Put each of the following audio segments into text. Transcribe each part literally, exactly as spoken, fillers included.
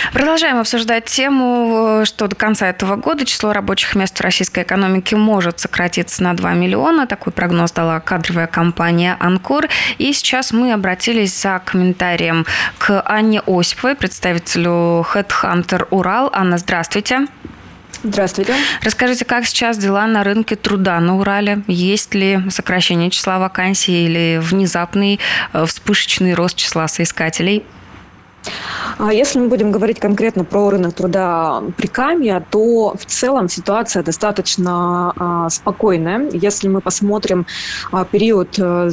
Продолжаем обсуждать тему, что до конца этого года число рабочих мест в российской экономике может сократиться на два миллиона. Такой прогноз дала кадровая компания «Анкор». И сейчас мы обратились за комментарием к Анне Осиповой, представителю HeadHunter Урал. Анна, здравствуйте. Здравствуйте. Расскажите, как сейчас дела на рынке труда на Урале? Есть ли сокращение числа вакансий или внезапный вспышечный рост числа соискателей? Если мы будем говорить конкретно про рынок труда Прикамья, то в целом ситуация достаточно а, спокойная. Если мы посмотрим а, период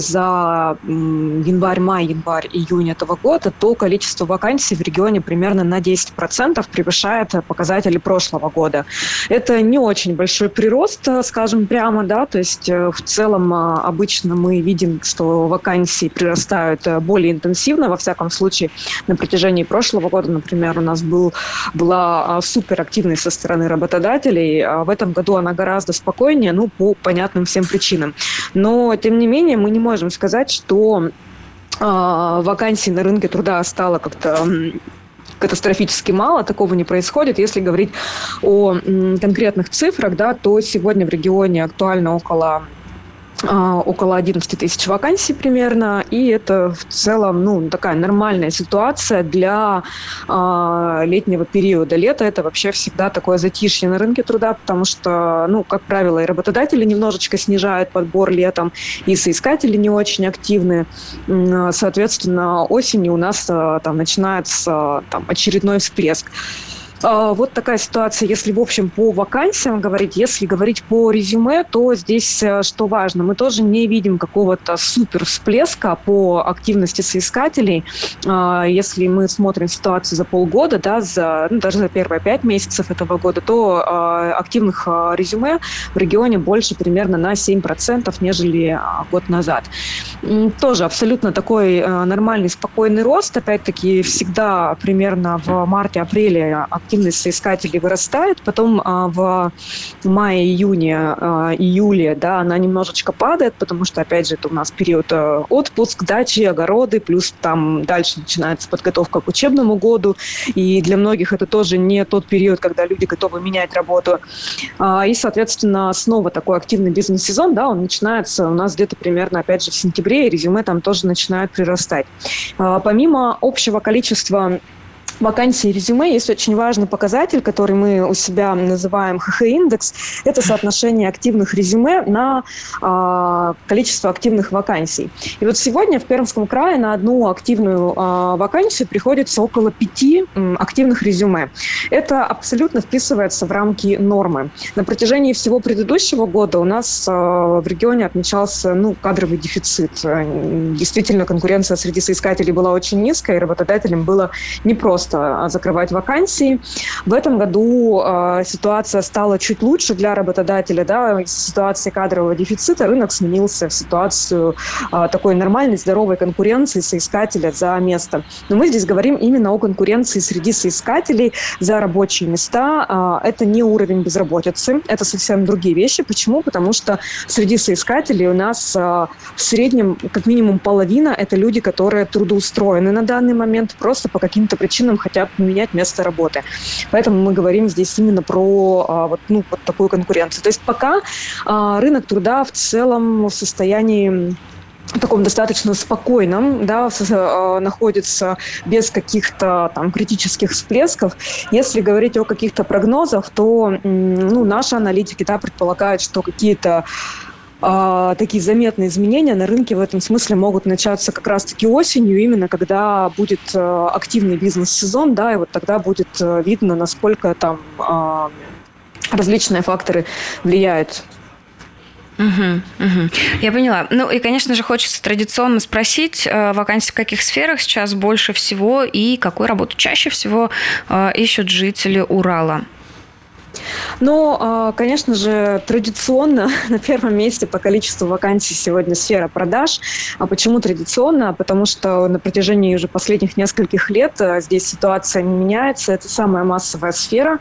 за январь, май, январь, июнь этого года, то количество вакансий в регионе примерно на десять процентов превышает показатели прошлого года. Это не очень большой прирост, скажем прямо, да, то есть в целом а, обычно мы видим, что вакансии прирастают более интенсивно, во всяком случае, на протяжении прошлого года, например, у нас был, была суперактивность со стороны работодателей. А в этом году она гораздо спокойнее, ну, по понятным всем причинам. Но, тем не менее, мы не можем сказать, что э, вакансий на рынке труда стало как-то катастрофически мало, такого не происходит. Если говорить о м, конкретных цифрах, да, то сегодня в регионе актуально около около одиннадцать тысяч вакансий примерно, и это в целом, ну, такая нормальная ситуация для э, летнего периода. Лето – это вообще всегда такое затишье на рынке труда, потому что, ну, как правило, и работодатели немножечко снижают подбор летом, и соискатели не очень активны. Соответственно, осенью у нас э, там начинается там, очередной всплеск. Вот такая ситуация, если, в общем, по вакансиям говорить. Если говорить по резюме, то здесь что важно, мы тоже не видим какого-то супер всплеска по активности соискателей. Если мы смотрим ситуацию за полгода, да, за, ну, даже за первые пять месяцев этого года, то активных резюме в регионе больше примерно на семь процентов, нежели год назад. Тоже абсолютно такой нормальный, спокойный рост. Опять-таки, всегда примерно в марте-апреле активность соискателей вырастает, потом а, в мае, июне, а, июле, да, она немножечко падает, потому что, опять же, это у нас период а, отпуск, дачи, огороды, плюс там дальше начинается подготовка к учебному году, и для многих это тоже не тот период, когда люди готовы менять работу. А, и, соответственно, снова такой активный бизнес-сезон, да, он начинается у нас где-то примерно, опять же, в сентябре, и резюме там тоже начинают прирастать. А, помимо общего количества вакансий и резюме есть очень важный показатель, который мы у себя называем ха ха-индекс. Это соотношение активных резюме на а, количество активных вакансий. И вот сегодня в Пермском крае на одну активную а, вакансию приходится около пяти м, активных резюме. Это абсолютно вписывается в рамки нормы. На протяжении всего предыдущего года у нас а, в регионе отмечался, ну, кадровый дефицит. Действительно, конкуренция среди соискателей была очень низкая, и работодателям было непросто закрывать вакансии. В этом году э, ситуация стала чуть лучше для работодателя. Да, из ситуации кадрового дефицита рынок сменился в ситуацию э, такой нормальной, здоровой конкуренции соискателя за место. Но мы здесь говорим именно о конкуренции среди соискателей за рабочие места. Э, это не уровень безработицы, это совсем другие вещи. Почему? Потому что среди соискателей у нас э, в среднем как минимум половина – это люди, которые трудоустроены на данный момент, просто по каким-то причинам хотят поменять место работы. Поэтому мы говорим здесь именно про а, вот, ну, вот такую конкуренцию. То есть пока а, рынок труда в целом в состоянии в таком достаточно спокойном, да, находится без каких-то там критических всплесков. Если говорить о каких-то прогнозах, то ну, наши аналитики, да, предполагают, что какие-то Uh, такие заметные изменения на рынке в этом смысле могут начаться как раз-таки осенью, именно когда будет uh, активный бизнес-сезон, да, и вот тогда будет uh, видно, насколько там uh, различные факторы влияют. Угу, угу. Я поняла. Ну и, конечно же, хочется традиционно спросить, вакансий в каких сферах сейчас больше всего и какую работу чаще всего uh, ищут жители Урала? Но, конечно же, традиционно на первом месте по количеству вакансий сегодня сфера продаж. А почему традиционно? Потому что на протяжении уже последних нескольких лет здесь ситуация не меняется. Это самая массовая сфера.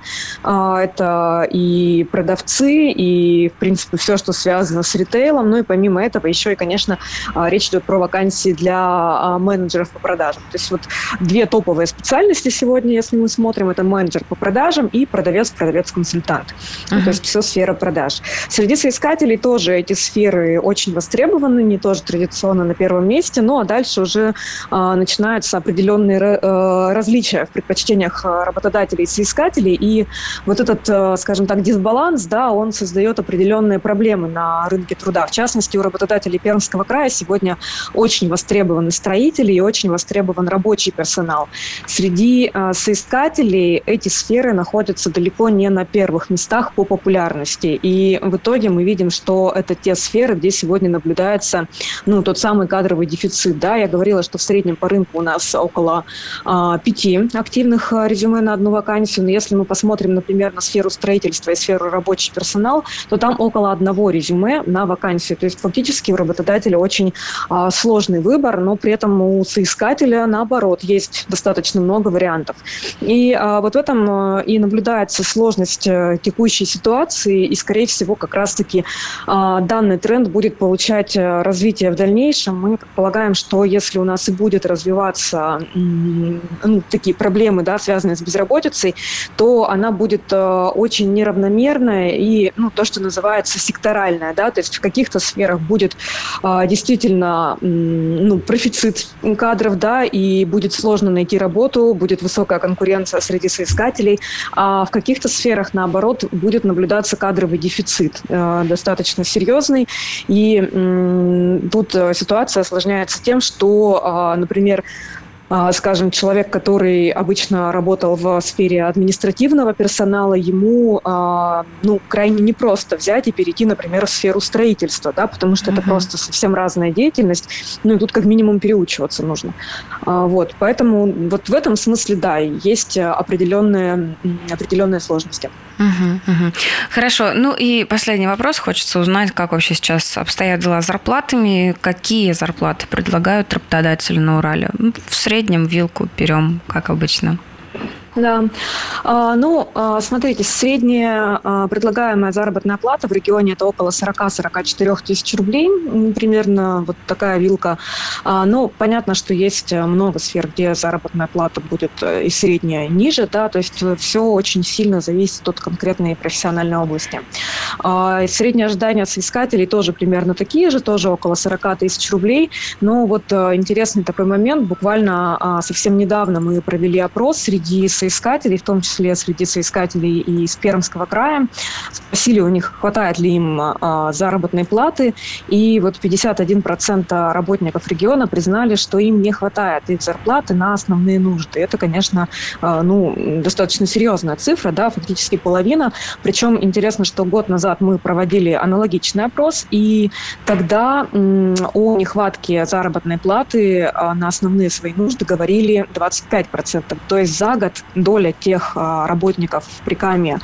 Это и продавцы, и, в принципе, все, что связано с ритейлом. Ну и помимо этого еще и, конечно, речь идет про вакансии для менеджеров по продажам. То есть вот две топовые специальности сегодня, если мы смотрим, это менеджер по продажам и продавец, продавец-консультант. Uh-huh. То есть все сфера продаж. Среди соискателей тоже эти сферы очень востребованы, не тоже традиционно на первом месте, ну а дальше уже а, начинаются определенные а, различия в предпочтениях работодателей и соискателей, и вот этот, а, скажем так, дисбаланс, да, он создает определенные проблемы на рынке труда. В частности, у работодателей Пермского края сегодня очень востребованы строители и очень востребован рабочий персонал. Среди а, соискателей эти сферы находятся далеко не на первых местах по популярности. И в итоге мы видим, что это те сферы, где сегодня наблюдается, ну, тот самый кадровый дефицит. Да, я говорила, что в среднем по рынку у нас около а, пяти активных резюме на одну вакансию. Но если мы посмотрим, например, на сферу строительства и сферу рабочий персонал, то там около одного резюме на вакансию. То есть фактически у работодателя очень а, сложный выбор, но при этом у соискателя, наоборот, есть достаточно много вариантов. И а, вот в этом а, и наблюдается сложность а, текущей ситуации, и, скорее всего, как раз-таки а, данный тренд будет получать а, развитие в дальнейшем. Мы предполагаем, что если у нас и будет развиваться м, ну, такие проблемы, да, связанные с безработицей, то она будет а, очень неравномерная и, ну, то, что называется секторальная, да, то есть в каких-то сферах будет а, действительно м, ну, профицит кадров, да, и будет сложно найти работу, будет высокая конкуренция среди соискателей, а в каких-то сферах, наоборот, будет наблюдаться кадровый дефицит э, достаточно серьезный. И э, тут ситуация осложняется тем, что, э, например, скажем, человек, который обычно работал в сфере административного персонала, ему ну, крайне непросто взять и перейти, например, в сферу строительства, да, потому что uh-huh. это просто совсем разная деятельность, ну и тут как минимум переучиваться нужно. Вот, поэтому вот в этом смысле, да, есть определенные, определенные сложности. Угу, угу. Хорошо. Ну и последний вопрос. Хочется узнать, как вообще сейчас обстоят дела с зарплатами, какие зарплаты предлагают работодатели на Урале. В среднем вилку берем, как обычно. Да. А, ну, а, смотрите, средняя а, предлагаемая заработная плата в регионе это около сорок-сорок четыре тысячи рублей, примерно вот такая вилка. А, ну, понятно, что есть много сфер, где заработная плата будет и средняя ниже, да, то есть все очень сильно зависит от конкретной профессиональной области. А, среднее ожидание соискателей тоже примерно такие же, тоже около сорок тысяч рублей, но вот а, интересный такой момент, буквально а, совсем недавно мы провели опрос среди соискателей, соискателей, в том числе среди соискателей и из Пермского края. Спросили у них, хватает ли им а, заработной платы, и вот пятьдесят один процент работников региона признали, что им не хватает их зарплаты на основные нужды. Это, конечно, а, ну, достаточно серьезная цифра, да, фактически половина. Причем интересно, что год назад мы проводили аналогичный опрос, и тогда м, о нехватке заработной платы а, на основные свои нужды говорили двадцать пять процентов. То есть за год доля тех а, работников в Прикамье,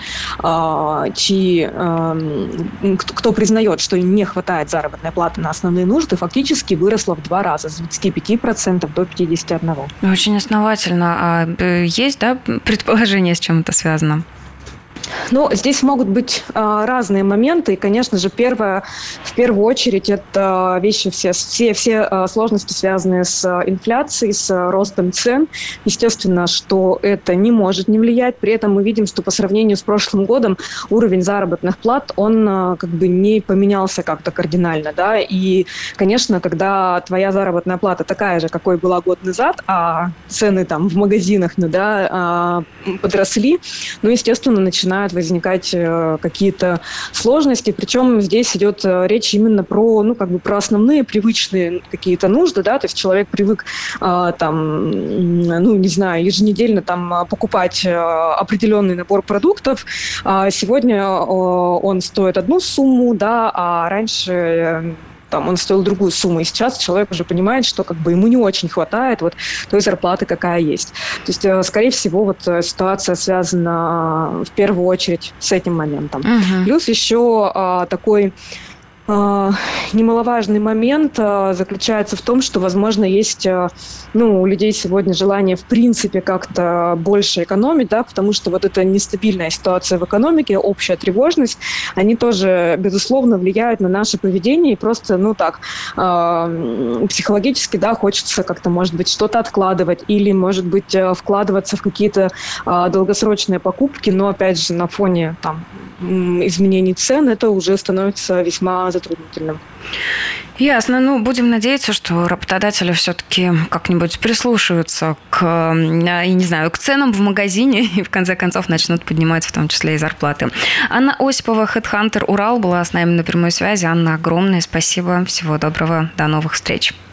а, чьи, а, кто, кто признает, что им не хватает заработной платы на основные нужды, фактически выросла в два раза, с двадцати пяти процентов до пятидесяти одного процента. Очень основательно. А есть, да, предположение, с чем это связано? Ну, здесь могут быть а, разные моменты. И, конечно же, первое, в первую очередь, это вещи все, все, все а, сложности, связанные с а, инфляцией, с а, ростом цен. Естественно, что это не может не влиять. При этом мы видим, что по сравнению с прошлым годом уровень заработных плат, он а, как бы не поменялся как-то кардинально, да. И, конечно, когда твоя заработная плата такая же, какой была год назад, а цены там в магазинах, ну, да, а, подросли, ну, естественно, начинают возникать какие-то сложности, причем здесь идет речь именно про, ну, как бы про основные привычные какие-то нужды, да, то есть человек привык там, ну, не знаю, еженедельно там покупать определенный набор продуктов, а сегодня он стоит одну сумму, да, а раньше там он стоил другую сумму, и сейчас человек уже понимает, что как бы ему не очень хватает вот той зарплаты, какая есть. То есть, скорее всего, вот ситуация связана в первую очередь с этим моментом. Угу. Плюс еще а, такой немаловажный момент заключается в том, что, возможно, есть ну, у людей сегодня желание, в принципе, как-то больше экономить, да, потому что вот эта нестабильная ситуация в экономике, общая тревожность, они тоже, безусловно, влияют на наше поведение, и просто, ну так, психологически, да, хочется как-то, может быть, что-то откладывать или, может быть, вкладываться в какие-то долгосрочные покупки, но, опять же, на фоне там изменений цен это уже становится весьма затруднительным. Ясно. Ну, будем надеяться, что работодатели все-таки как-нибудь прислушаются к, я не знаю, к ценам в магазине и, в конце концов, начнут поднимать в том числе и зарплаты. Анна Осипова, HeadHunter Урал, была с нами на прямой связи. Анна, огромное спасибо. Всего доброго. До новых встреч.